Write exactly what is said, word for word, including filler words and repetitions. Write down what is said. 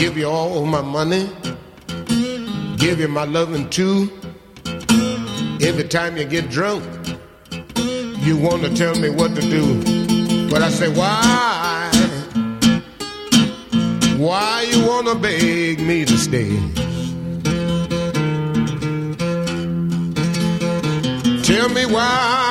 give you all my money, give you my loving too. Every time you get drunk, you want to tell me what to do. But I say, why? Why you want to beg me to stay? Tell me why